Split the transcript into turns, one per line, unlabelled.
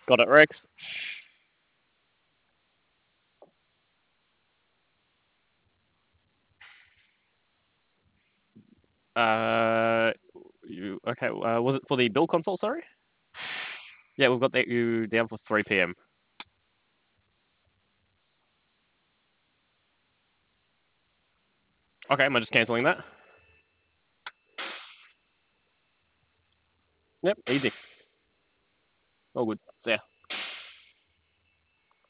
Got it, Rex. Uh, okay? Was it for the build console? Sorry. Yeah, we've got that you down for 3 p.m. Okay, am I just cancelling that? Yep, easy. All good. See ya.